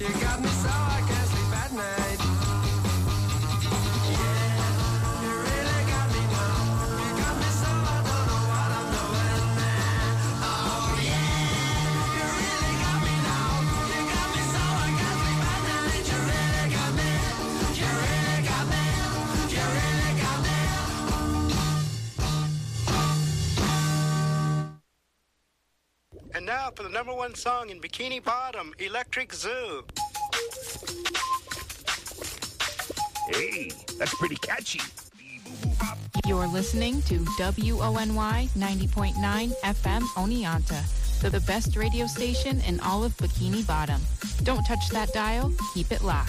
You got me so I can't sleep at night. Yeah, you really got me now. You got me so I don't know what I'm doing. Oh yeah, you really got me now. You got me so I can't sleep at night. You really got me. You really got me. You really got me. And now for the number one song in Bikini Bottom, Electric Zoo. Hey, that's pretty catchy. You're listening to WONY 90.9 FM Oneonta, the best radio station in all of Bikini Bottom. Don't touch that dial. Keep it locked.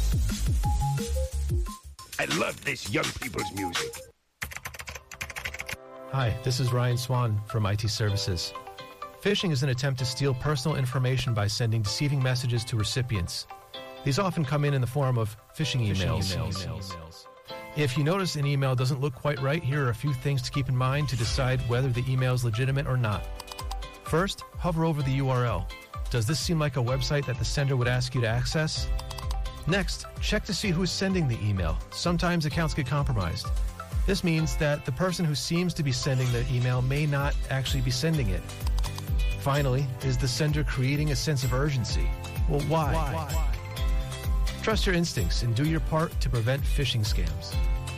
I love this young people's music. Hi, this is Ryan Swan from IT Services. Phishing is an attempt to steal personal information by sending deceiving messages to recipients. These often come in the form of phishing emails. If you notice an email doesn't look quite right, here are a few things to keep in mind to decide whether the email is legitimate or not. First, hover over the URL. Does this seem like a website that the sender would ask you to access? Next, check to see who's sending the email. Sometimes accounts get compromised. This means that the person who seems to be sending the email may not actually be sending it. Finally, is the sender creating a sense of urgency? Well, why? Trust your instincts and do your part to prevent phishing scams.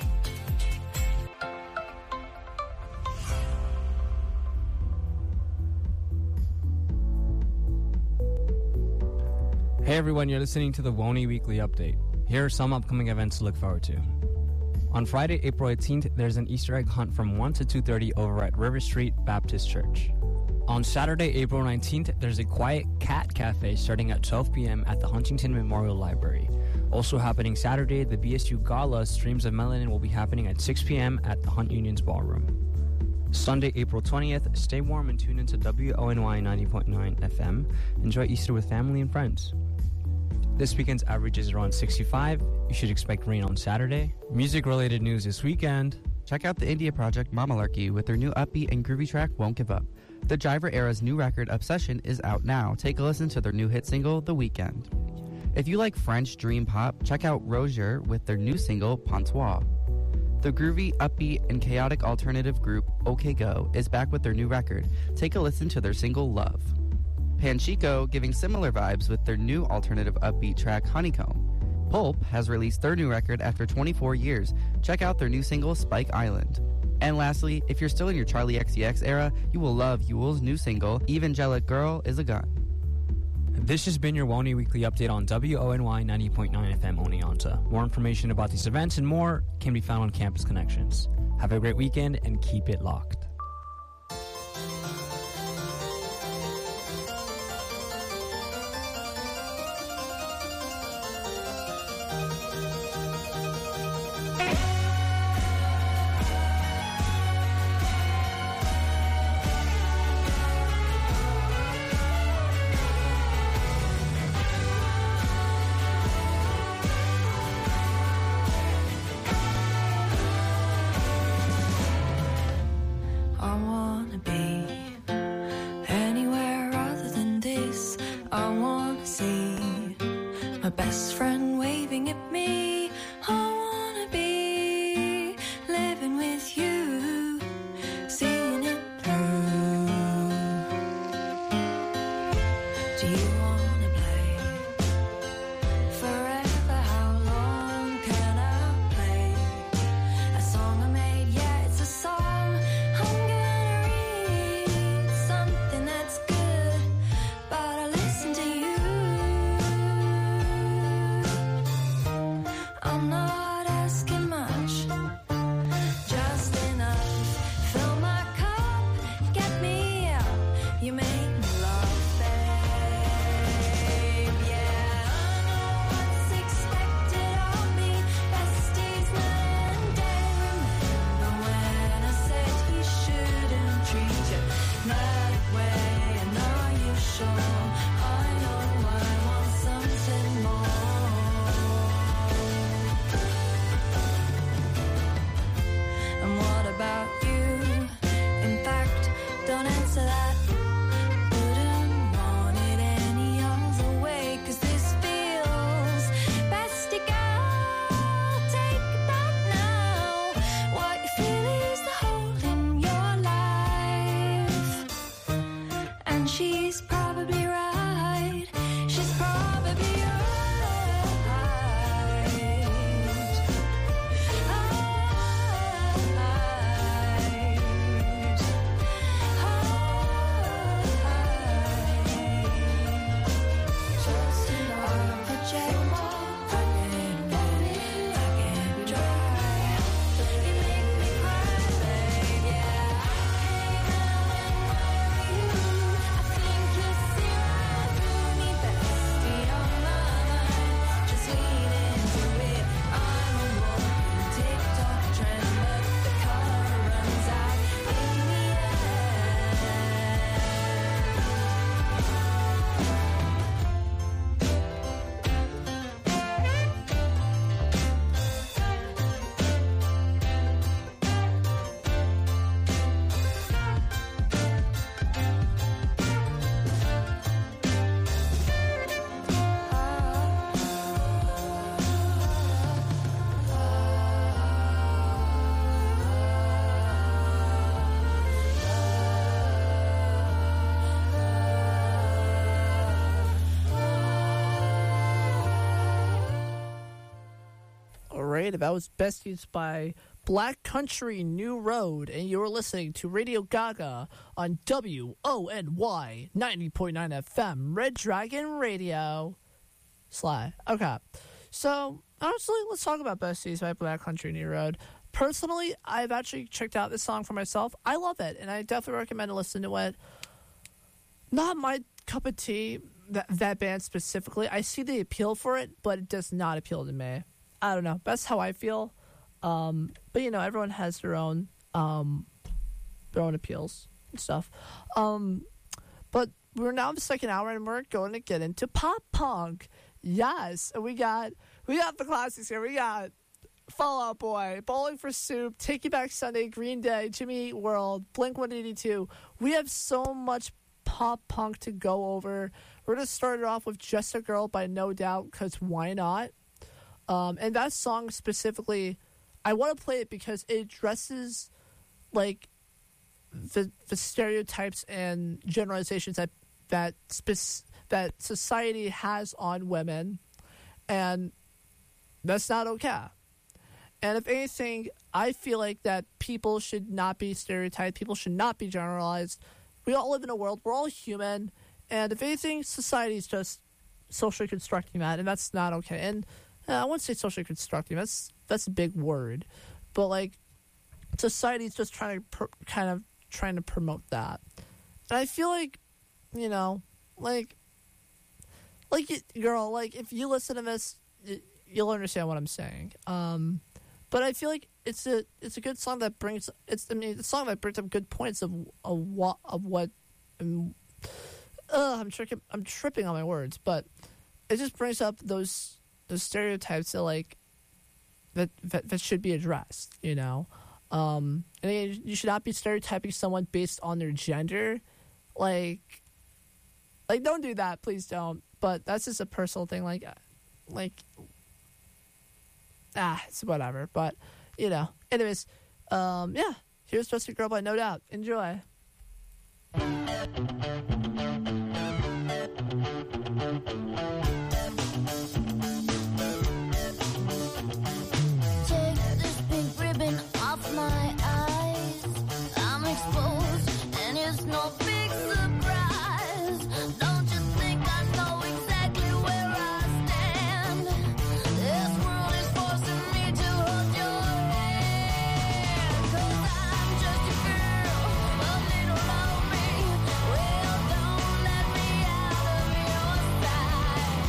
Hey everyone, you're listening to the WONY Weekly Update. Here are some upcoming events to look forward to. On Friday, April 18th, there's an Easter egg hunt from 1 to 2:30 over at River Street Baptist Church. On Saturday, April 19th, there's a Quiet Cat Cafe starting at 12 p.m. at the Huntington Memorial Library. Also happening Saturday, the BSU Gala Streams of Melanin will be happening at 6 p.m. at the Hunt Unions Ballroom. Sunday, April 20th, stay warm and tune into WONY 90.9 FM. Enjoy Easter with family and friends. This weekend's average is around 65. You should expect rain on Saturday. Music-related news this weekend. Check out the India Project Mamalarkey with their new upbeat and groovy track, Won't Give Up. The Jiver Era's new record, Obsession, is out now. Take a listen to their new hit single, The Weekend. If you like French dream pop, check out Rozier with their new single, Pontois. The groovy, upbeat, and chaotic alternative group, OK Go, is back with their new record. Take a listen to their single, Love. Panchico giving similar vibes with their new alternative upbeat track, Honeycomb. Pulp has released their new record after 24 years. Check out their new single, Spike Island. And lastly, if you're still in your Charlie XCX era, you will love Yule's new single, Evangelic Girl is a Gun. This has been your WONY Weekly Update on WONY 90.9 FM Oneonta. More information about these events and more can be found on Campus Connections. Have a great weekend and keep it locked. Best friend waving at me. I wanna be living with you, seeing it through. Do you wanna play forever? How long can I play a song I made? Yeah, it's a song. I'm gonna read something that's good, but I listen to you. Parade. That was Besties by Black Country New Road. And you were listening to Radio Gaga on WONY 90.9 FM, Red Dragon Radio. Sly. Okay. So, honestly, let's talk about Besties by Black Country New Road. Personally, I've actually checked out this song for myself. I love it, and I definitely recommend to listen to it. Not my cup of tea, that band specifically. I see the appeal for it, but it does not appeal to me. I don't know. That's how I feel. But, you know, everyone has their own appeals and stuff. But we're now in the second hour, and we're going to get into pop punk. Yes, and we got the classics here. We got Fall Out Boy, Bowling for Soup, Take You Back Sunday, Green Day, Jimmy Eat World, Blink-182. We have so much pop punk to go over. We're going to start it off with Just a Girl by No Doubt, because why not? And that song specifically, I want to play it because it addresses like the stereotypes and generalizations that society has on women, and that's not okay. And if anything, I feel like that people should not be stereotyped. People should not be generalized. We all live in a world. We're all human. And if anything, society is just socially constructing that, and that's not okay. And I wouldn't say socially constructing. That's a big word. But, like, society is just trying to promote that. And I feel like, you know, girl, like, if you listen to this, you'll understand what I'm saying. But I feel like it's a good song that brings it's a song that brings up good points of what I'm tripping on my words, but it just brings up those stereotypes that like that should be addressed, you know. And you should not be stereotyping someone based on their gender, like don't do that, please don't. But that's just a personal thing, it's whatever. But, you know, anyways, yeah, here's Just a Girl by No Doubt. Enjoy. Take this pink ribbon off my eyes. I'm exposed, and it's no big surprise. Don't you think I know exactly where I stand? This world is forcing me to hold your hand. 'Cause I'm just a girl, a little lonely. Well, don't let me out of your sight.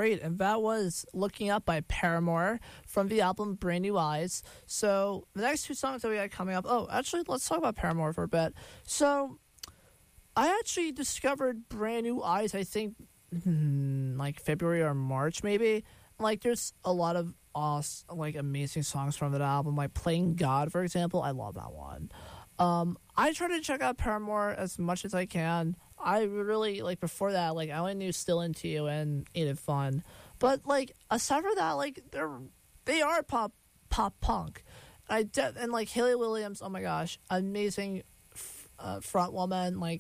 great. And that was Looking Up by Paramore from the album Brand New Eyes. So the next two songs that we got coming up. Oh, actually, let's talk about Paramore for a bit. So I actually discovered Brand New Eyes, I think, like February or March, maybe. Like, there's a lot of amazing songs from that album. Like Playing God, for example. I love that one. I try to check out Paramore as much as I can. I really, like, before that, like, I only knew Still Into You and Ain't It Fun. But, like, aside from that, like, they are pop punk. And like, Hayley Williams, oh my gosh, amazing front woman. Like,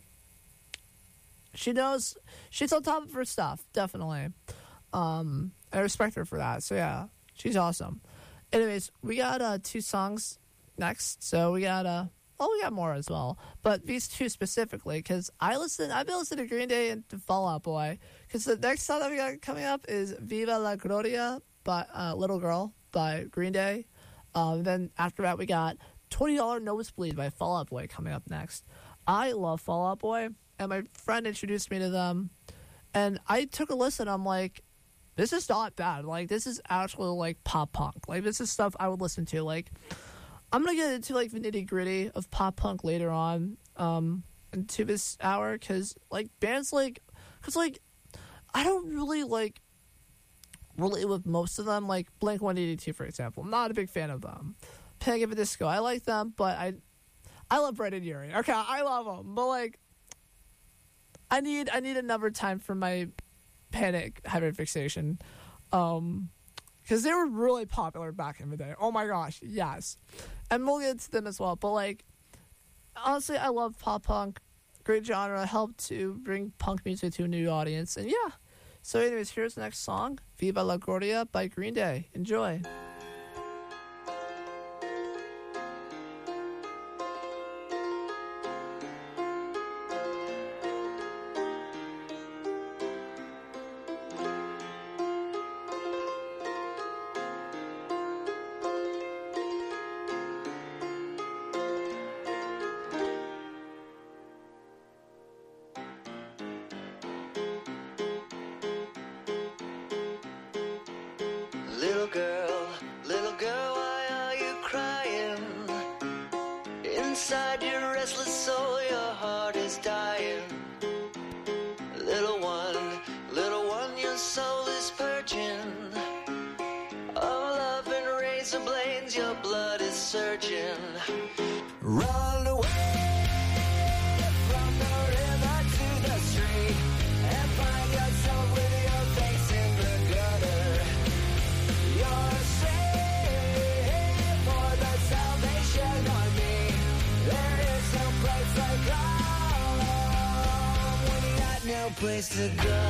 she's on top of her stuff, definitely. I respect her for that. So, yeah, she's awesome. Anyways, we got two songs next. So, we got more as well, but these two specifically, because I've been listening to Green Day and to Fall Out Boy, because the next song that we got coming up is Viva La Gloria by Little Girl by Green Day. Then after that, we got $20 Nosebleed by Fall Out Boy coming up next. I love Fall Out Boy, and my friend introduced me to them, and I took a listen. I'm like, this is not bad. Like, this is actually, like, pop punk. Like, this is stuff I would listen to. Like, I'm going to get into, like, the nitty-gritty of pop-punk later on into this hour, because, like, bands, like... Because, like, I don't really, like, relate with most of them. Like, Blink-182, for example. I'm not a big fan of them. Panic at the Disco, I like them, but I love Brandon Urie. Okay, I love them, but, like, I need another time for my Panic hyperfixation. Because they were really popular back in the day. Oh my gosh, yes. And we'll get into them as well. But, like, honestly, I love pop punk. Great genre. Helped to bring punk music to a new audience. And yeah. So anyways, here's the next song. Viva La Gloria by Green Day. Enjoy. Little girl, why are you crying? Inside your restless soul, your heart is dying. Little one, your soul is purging. Of love and razor blades, your blood is surging. Run away from the river to the street and find yourself with your face in the gutter. You're saved for the Salvation Army. There is no place like home when you got no place to go.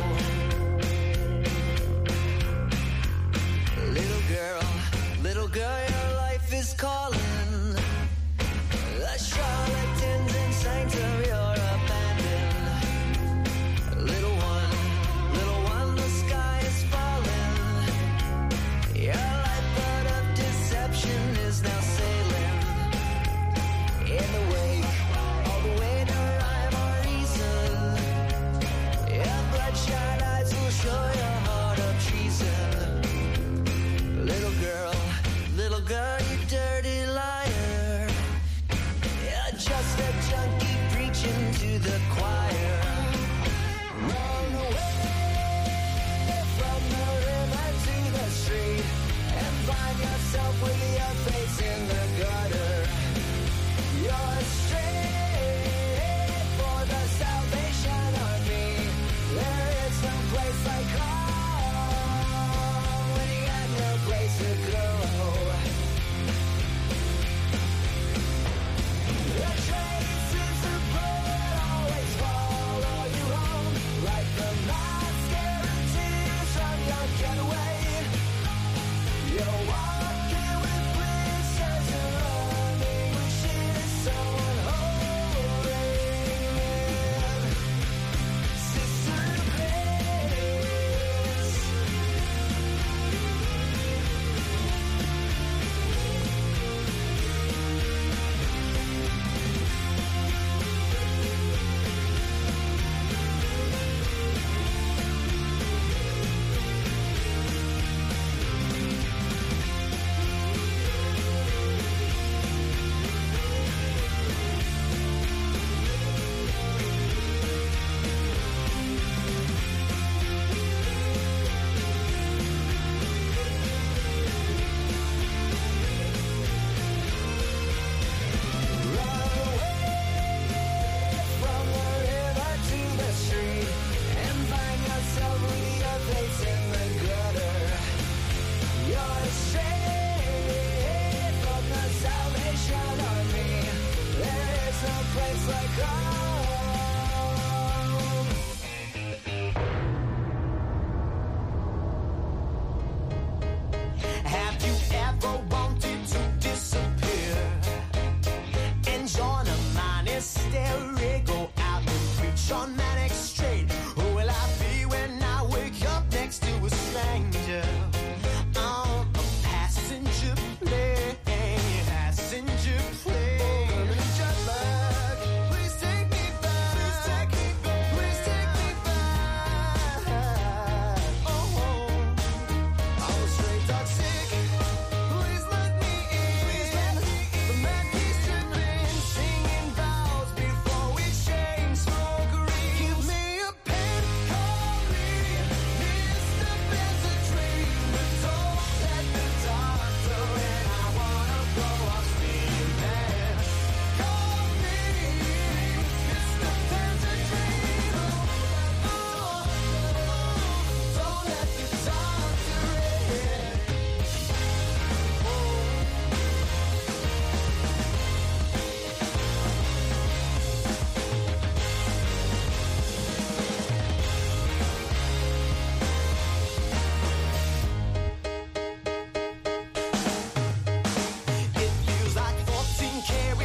Little girl, your life is calling. The charlatans and saints of your abandon. Little one, the sky is falling. Your lifeboat of deception is now sailing. In the wake, all the way to rhyme or reason. Your bloodshot eyes will show your heart of treason. Little girl, you dirty liar. You're just a junkie preaching to the choir. Run away from the river to the street and find yourself with your face in the gutter. You're straight for the Salvation Army. There is no place like home when you got no place to go. The traces of blood always fall.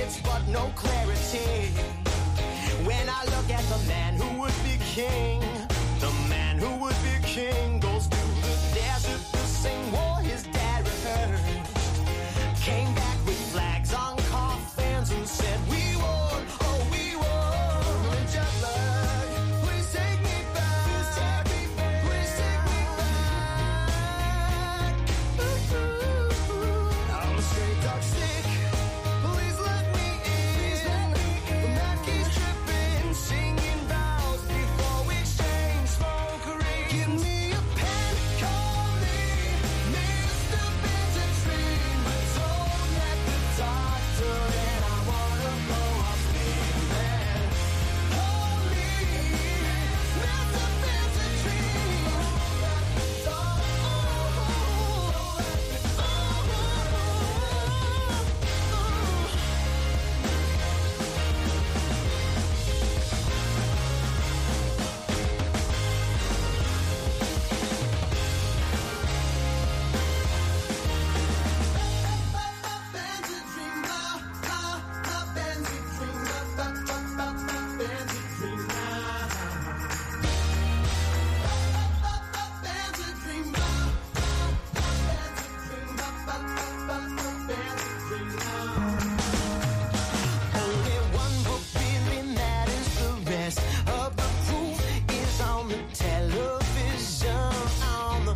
benefits but no clarity. When I look at the man who would be king, the man who would be king goes through the desert, the same war his dad rehearsed. Came back with flags on coffins and said, we won, oh we won. And just like, please take me back, please take me back, please take me back. I'm a straight dog sick, please let me in. The man keeps tripping, singing vows before we exchange smokery. Give me a pen, call me Mr. Benjamin, but don't let the doctor in. I wanna blow up big man. Call me Mr. Benjamin. Only one book really matters, the rest of the proof is on the television, on the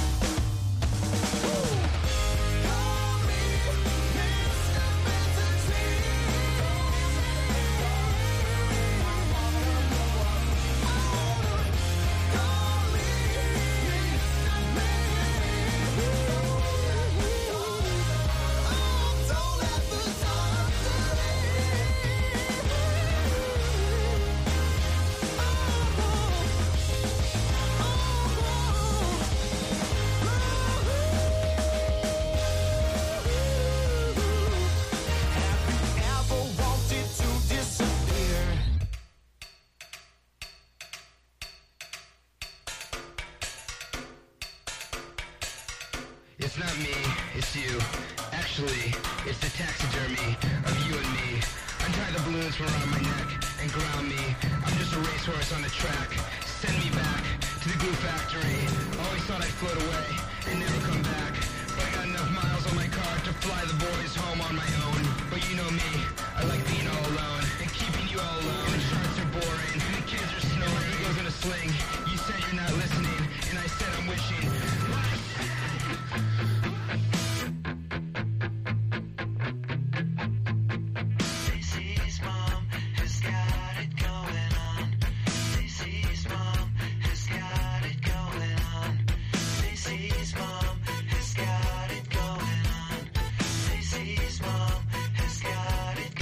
Call me Mr. Don't let the doctor ever wanted to disappear. It's not me, it's you. Actually, it's the taxidermy of you and me. Untie the balloons from around my neck and ground me. I'm just a racehorse on the track. Send me back to the glue factory. Always thought I'd float away and never come back. But I got enough miles on my car to fly the boys home on my own. But you know me, I like being all alone and keeping you all alone. And the charts are boring and the kids are snoring. Eagles in a sling. You said you're not listening, and I said I'm wishing. Stacy's mom has got it going on. Stacy's mom has got it going on. Stacy's mom has got it going on. Stacy's mom has got it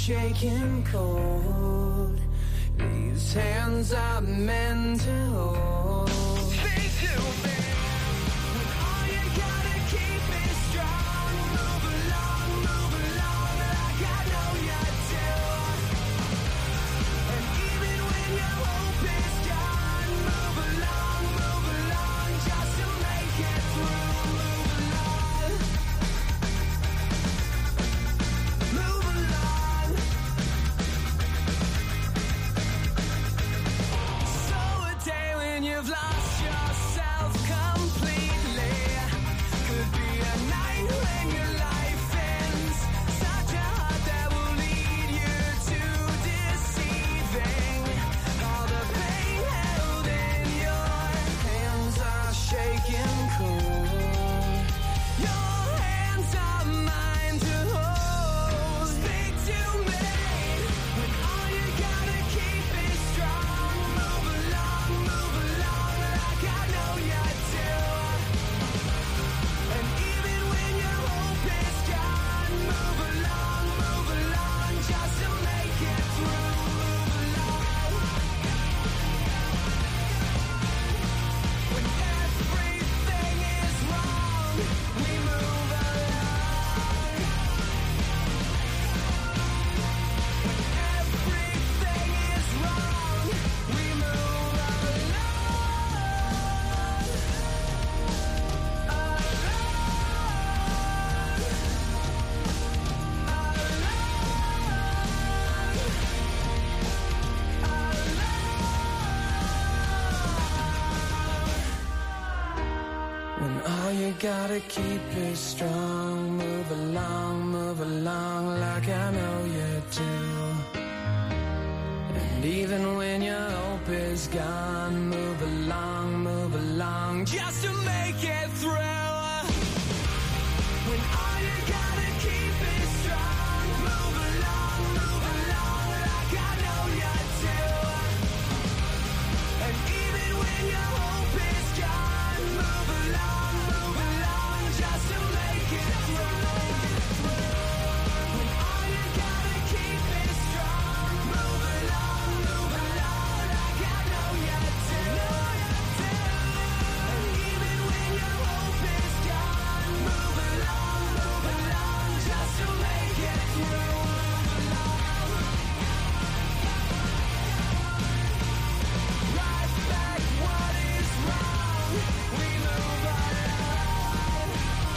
shaking cold. These hands are meant to hold. Speak to me. When all you gotta keep is strong. Move along like I know you do. And even when your hope is gone, move along just to make it through. Move along. So a day when you've lost yourself completely could be a night when your life ends. Such a heart that will lead you to deceiving. All the pain held in your hands are shaking cold. Your hands are mine to hold. Speak to me. When all you gotta keep is strong. Move along like I know you do. And even when your hope is gone, move along just to make it through. Move along. When everything is wrong, we move along. Everything is wrong, we move When all you gotta keep is strong, move along like I know you do. And even when your hope is gone, move along just to make it through. When all you gotta keep is strong, move along like I know you do. And even when your hope is gone, move along just to make it through. When all you gotta keep is strong, move along like I know you do. And even when your hope is gone, move along just to make it through. Right back what is wrong, we move along.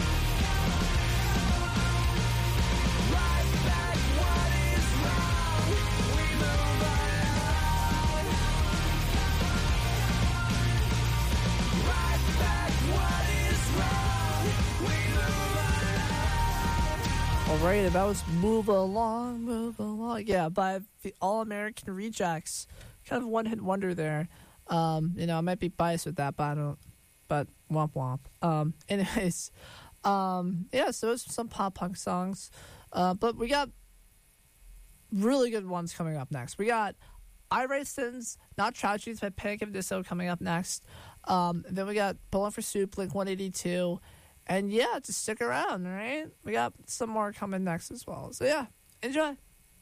Right back what is wrong, we move along. Right back what is wrong, we move along. All right, that was Move Along. Yeah, by the All-American Rejects. Kind of one-hit wonder there. I might be biased with that, but womp womp. Anyways, so it's some pop-punk songs. But we got really good ones coming up next. We got Irate Sins, Not Tragedies by Panic! At the Disco coming up next. Then we got Bowling for Soup, Blink-182. And yeah, just stick around, all right? We got some more coming next as well. So yeah, enjoy.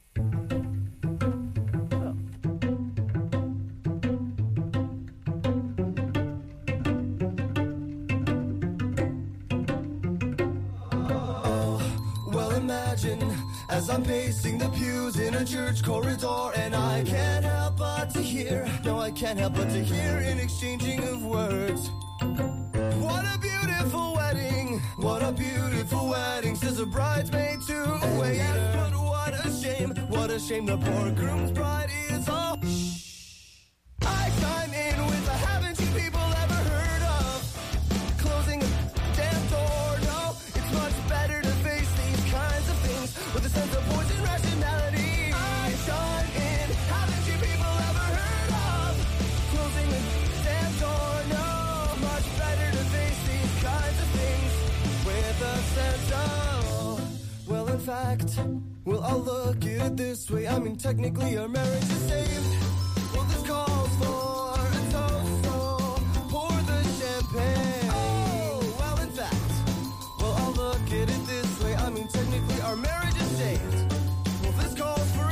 Well, imagine as I'm pacing the pews in a church corridor, and I can't help but to hear, no, I can't help but to hear an exchanging of words. What a beautiful wedding, what a beautiful wedding, says a bridesmaid to a waiter. Yes, but what a shame, the poor groom's bride is all. I chime in with a haven't you people ever heard of closing a damn door? No, it's much better to face these kinds of things with a sense of poise and rationality. I chime in, haven't you people ever heard of closing a damn door? No, much better to face these kinds of things with a sense of, well, in fact, well, I'll look at it this way. I mean, technically our marriage is saved. Well, this calls for a toast, so pour the champagne. Oh, well, in fact, well, I'll look at it this way. I mean, technically our marriage is saved. Well, this calls for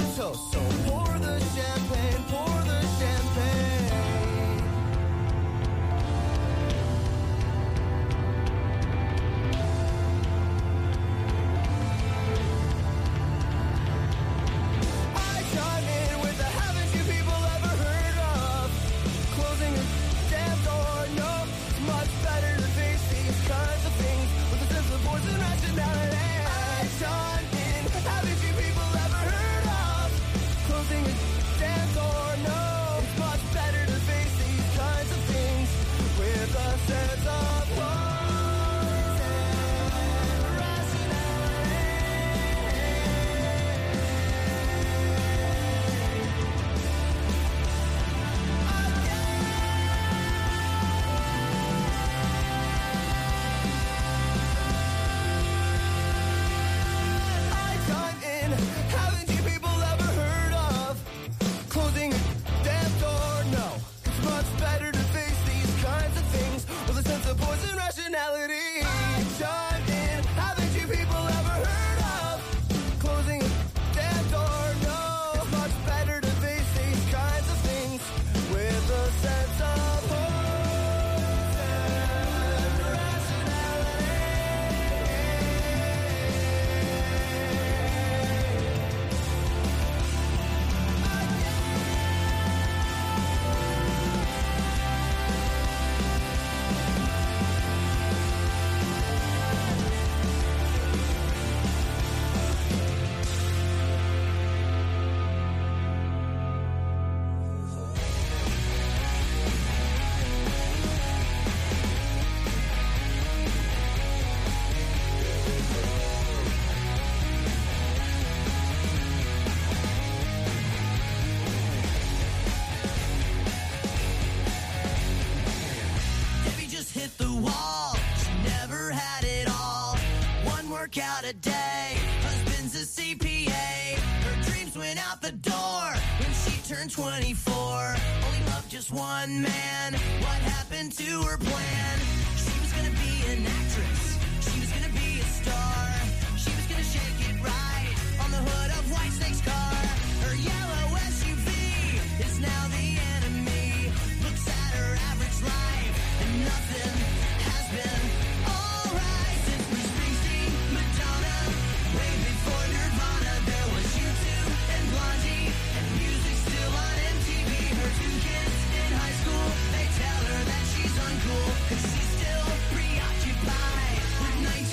work out a day. Husband's a CPA. Her dreams went out the door when she turned 24. Only loved just one man. What happened to her plan? She was gonna be an actress. She was gonna be a star. She was gonna shake it right on the hood of Whitesnake's car. Her yellow SUV is now the enemy. Looks at her average life and nothing has been alright since Bruce Springsteen, Madonna, way before Nirvana. There was U2 and Blondie, and music still on MTV. Her two kids in high school, they tell her that she's uncool, 'cause she's still preoccupied with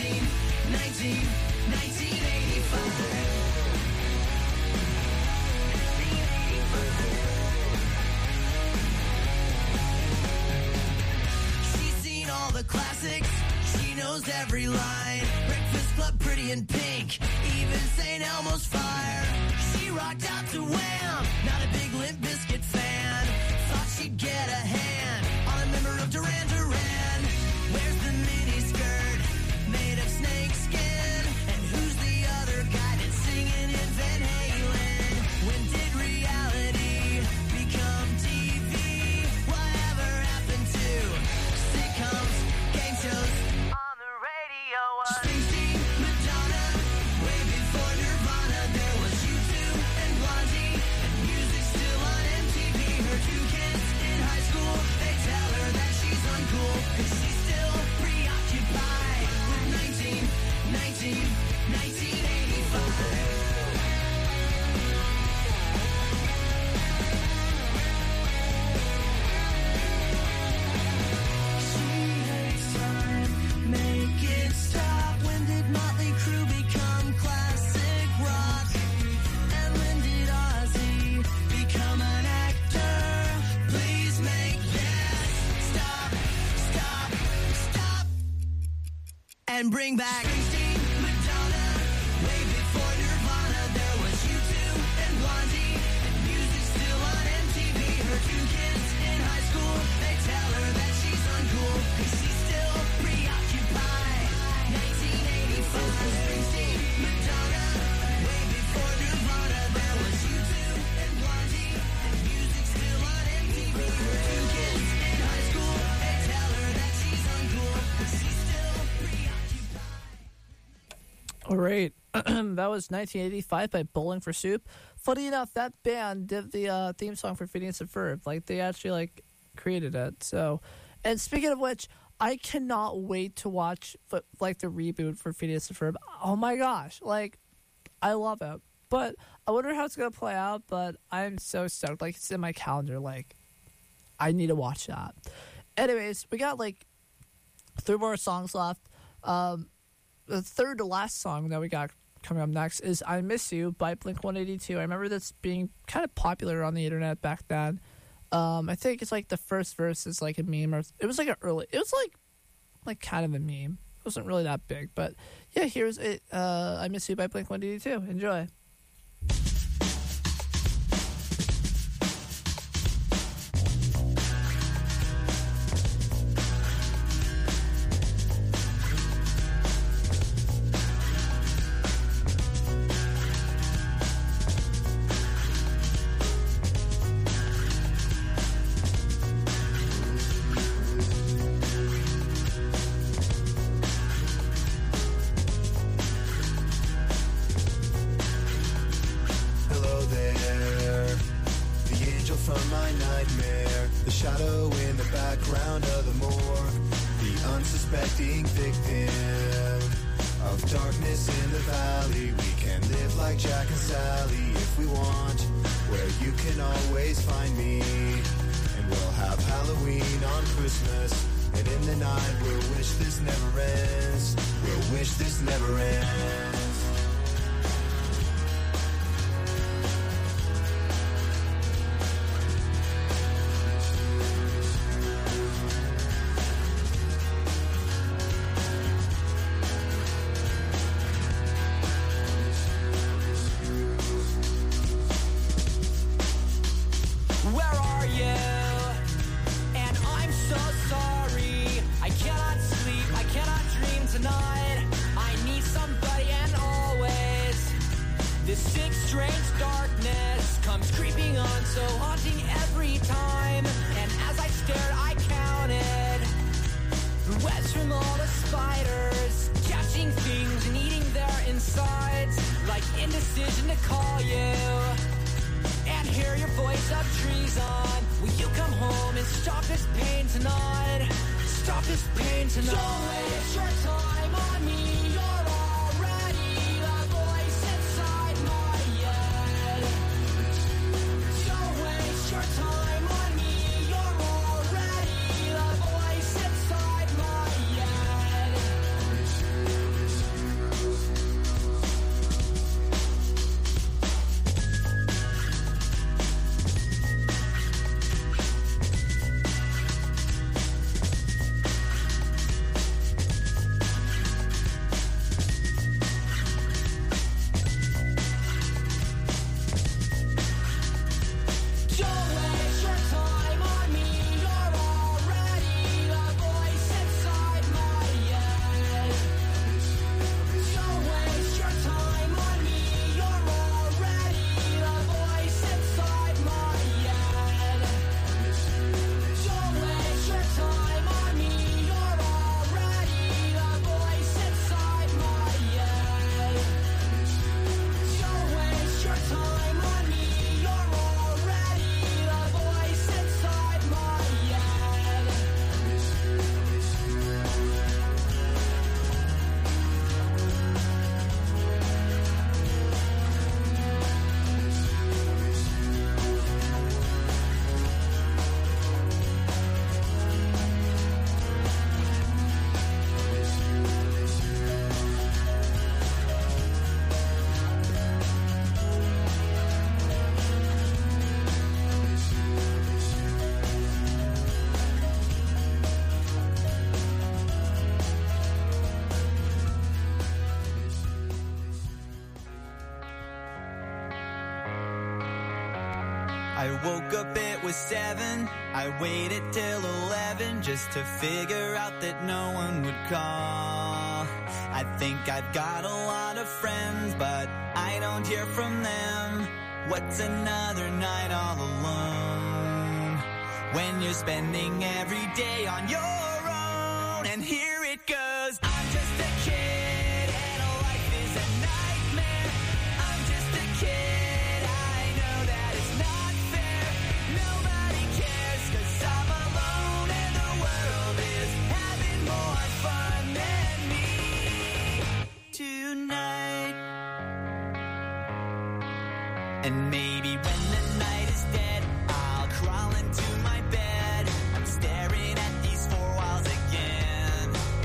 1985. She's seen all the classics, she knows every line. Breakfast Club, Pretty in Pink, even St. Elmo's Fire. She rocked out to Wham, not a big Limp Bizkit fan. Thought she'd get a hand on a member of Duran Duran. Where's the mini skirt made of snake skin? And who's the other guy that's singing in Van Halen? When did reality become TV? Whatever happened to sitcoms, game shows on the radio? Springsteen, Madonna, way before Nirvana. There was U2 and Blondie, and music still on MTV. Her two kids in high school, they tell her that she's uncool, 'cause she's still preoccupied with 1985. She hates time, make it stop. When did Motley Crue become classic rock? And when did Ozzy become an actor? Please make this stop, stop, stop. And bring back Springsteen, Madonna, way before Nirvana. There was U2 and Blondie, and music still on MTV. Her two kids in high school, they tell her that she's uncool, 'cause she's still preoccupied. 1985, Springsteen, Madonna, way before Nirvana. There was U2 and Blondie, and music still on MTV. Her two kids in high school, they tell her that she's uncool, 'cause she's still preoccupied. All right. That was 1985 by Bowling for Soup. Funny enough, that band did the theme song for Phineas and Ferb. Like, they actually, created it. So, and speaking of which, I cannot wait to watch, the reboot for Phineas and Ferb. Oh my gosh. I love it. But I wonder how it's going to play out, but I'm so stoked. It's in my calendar. I need to watch that. Anyways, we got, 3 more songs left. The third to last song that we got coming up next is I Miss You by Blink-182. I remember this being kind of popular on the internet back then. I think it's the first verse is a meme, or it was it was kind of a meme. It wasn't really that big, but yeah, here's it. I Miss You by Blink-182. Enjoy. Tonight, I need somebody strange darkness comes creeping on, so haunting every time. And as I stared, I counted the webs from all the spiders, catching things and eating their insides, like indecision to call you and hear your voice of treason. Will you come home and stop this pain tonight? Stop this pain tonight. Don't waste your time on me. You're already the voice inside my head. Don't waste your time on me. You're already the voice inside my head. I woke up, it was 7. I waited till 11 just to figure out that no one would call. I think I've got a lot of friends, but I don't hear from them. What's another night all alone when you're spending every day on your own? And here it goes. I'm just a kid and life is a nightmare. I'm just a kid, I know that it's not fair. Nobody cares 'cause I'm alone and the world is having more fun than me tonight. And maybe when the night is dead, I'll crawl into my bed. I'm staring at these four walls again.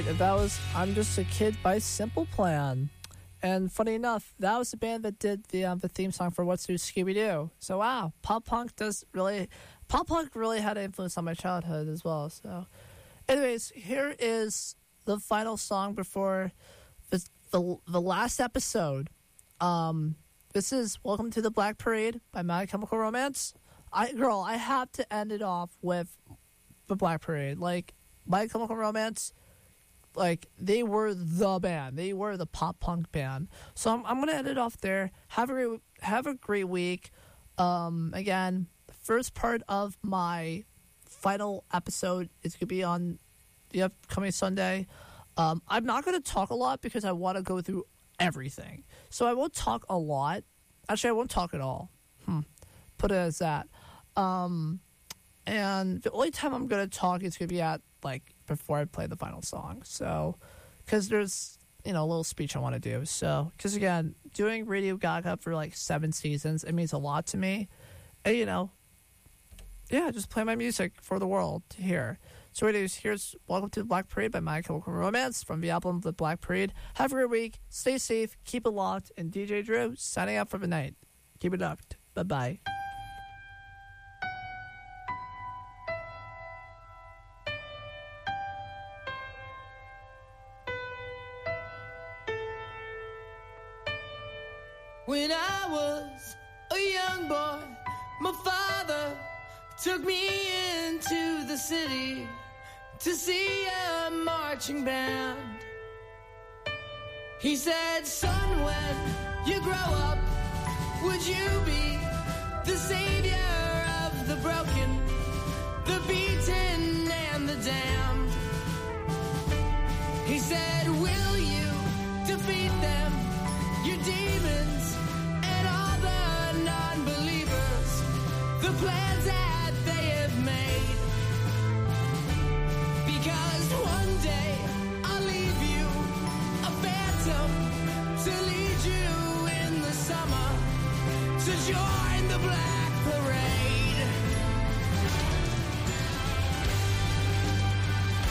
That was I'm Just a Kid by Simple Plan. And funny enough, that was the band that did the theme song for What's New Scooby-Doo. So wow, pop punk really had an influence on my childhood as well. So anyways, here is the final song before the last episode. This is Welcome to the Black Parade by My Chemical Romance. I have to end it off with the Black Parade. Like, My Chemical Romance, like, they were the band. They were the pop punk band. So I'm going to end it off there. Have a great week. Again, the first part of my final episode is going to be on the upcoming Sunday. I'm not going to talk a lot because I want to go through everything. So I won't talk a lot. Actually, I won't talk at all. Put it as that. And the only time I'm going to talk is going to be at, like, before I play the final song. So, because there's, a little speech I want to do. So, because again, doing Radio Gaga for like 7 seasons, it means a lot to me. And, just play my music for the world to hear. So anyways, here's Welcome to the Black Parade by My Chemical Romance from the album The Black Parade. Have a great week. Stay safe. Keep it locked. And DJ Drew signing out for the night. Keep it locked. Bye-bye. When I was a young boy, my father took me into the city to see a marching band. He said, son, when you grow up, would you be the savior of the broken, the beaten, and the damned? He said, will you defeat them, your demons, and all the non-believers, the plans that they have made? Because one day I'll leave you a phantom to lead you in the summer to join the Black Parade.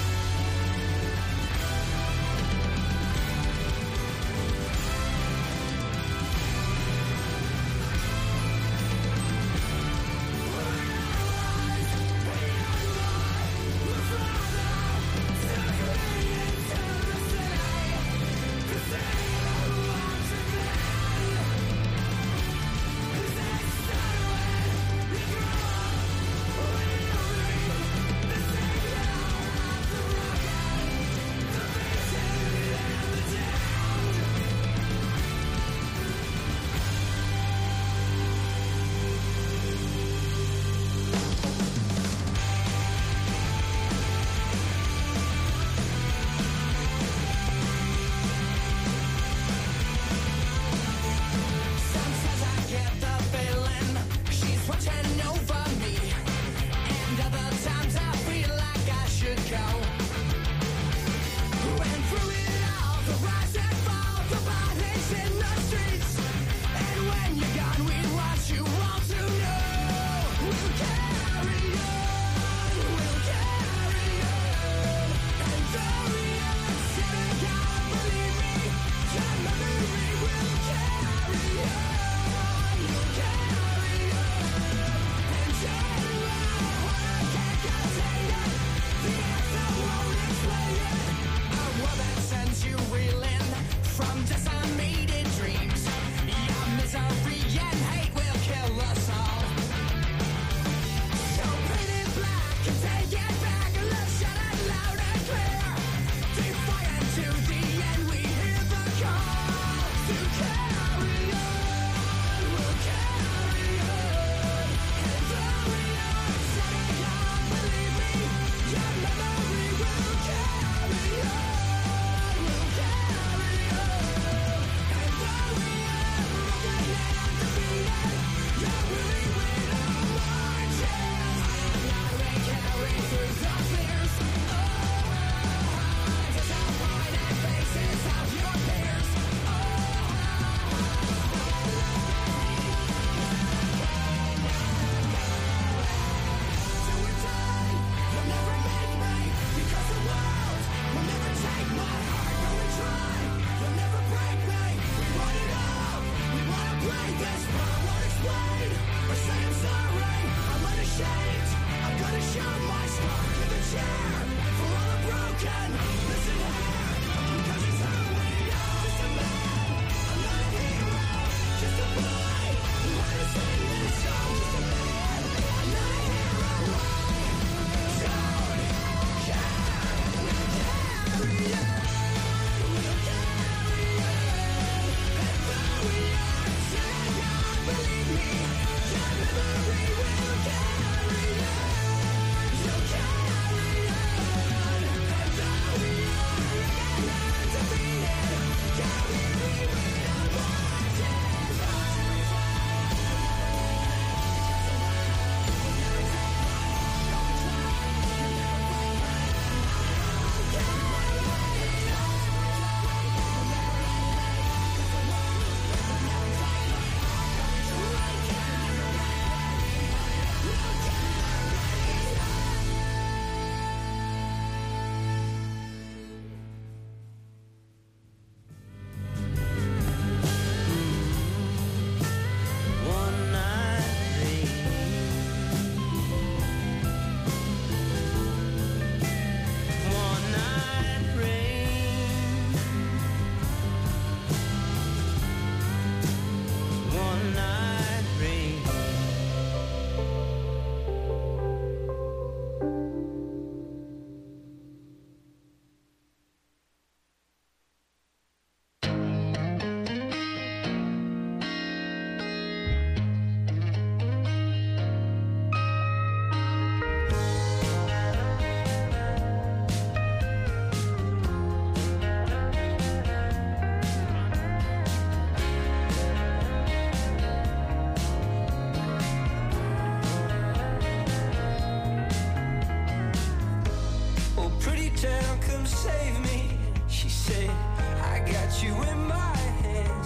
got you in my hands,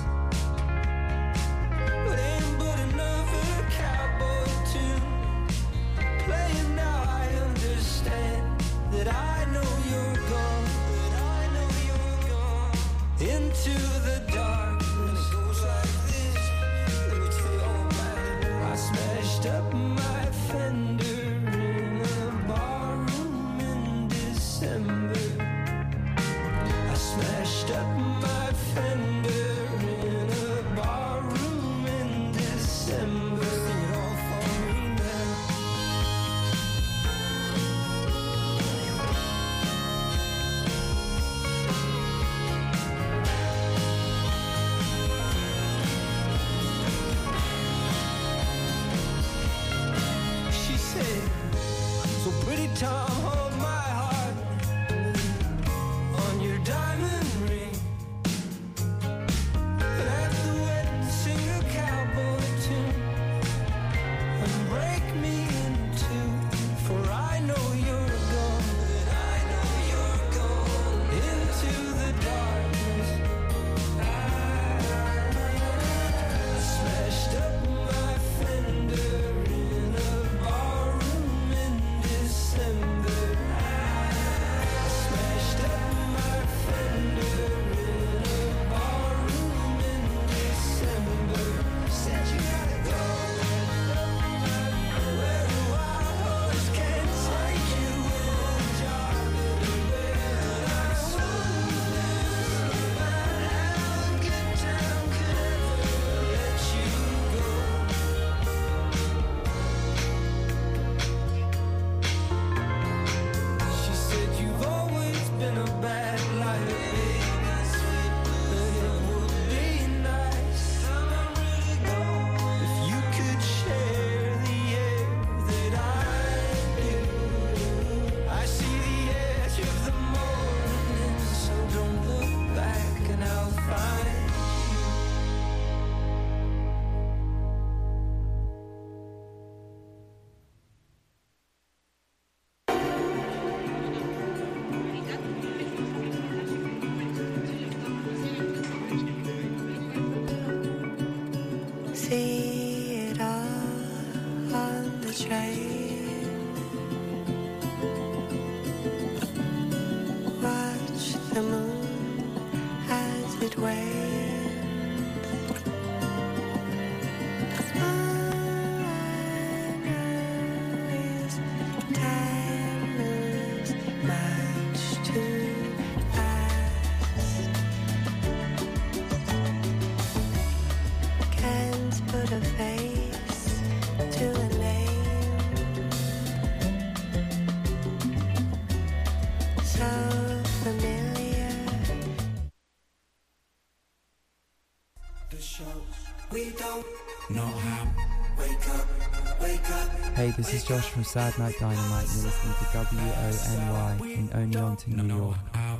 but ain't but another cowboy tune. Playing now, I understand that I know you're gone, into the darkness. It goes like this. Let me tell you all about it. I smashed up my fender in a barroom in December. I smashed up my fender in a barroom in December. Sing it all for me now. She said, so pretty Tom, hold my heart on your diamond ring. And at the wedding, sing a cowboy tune and break me in two. For I know you're gone, I know you're gone, into the darkness. I smashed up my fender in a barroom in December. I smashed up my fender in a barroom in December. Said you gotta go where a wild horse can't take you in, darling. But I wonder how a good time could ever let you go. She said you've always been a bad liar, babe, but it would be nice if you could share the air that I do. I see the edge of the morning, so don't look back and I'll find you. See it all on the train. Watch the moon as it wanes. All I know is time moves much too fast. Can't put a face to a name. So familiar. The show we don't know how. Wake up, wake up. Hey, this is Josh from Sad Night Dynamite, and you're listening to WONY in Oneonta, New York.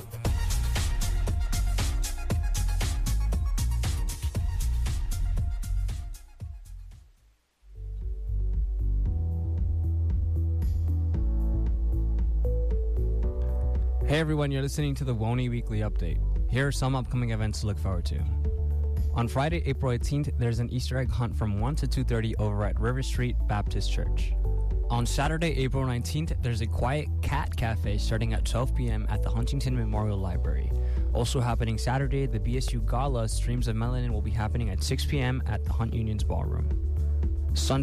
Hey everyone, you're listening to the WONY Weekly Update. Here are some upcoming events to look forward to. On Friday, April 18th, there's an Easter egg hunt from 1 to 2:30 over at River Street Baptist Church. On Saturday, April 19th, there's a quiet cat cafe starting at 12 p.m. at the Huntington Memorial Library. Also happening Saturday, the BSU Gala Streams of Melanin will be happening at 6 p.m. at the Hunt Union's Ballroom. Sunday,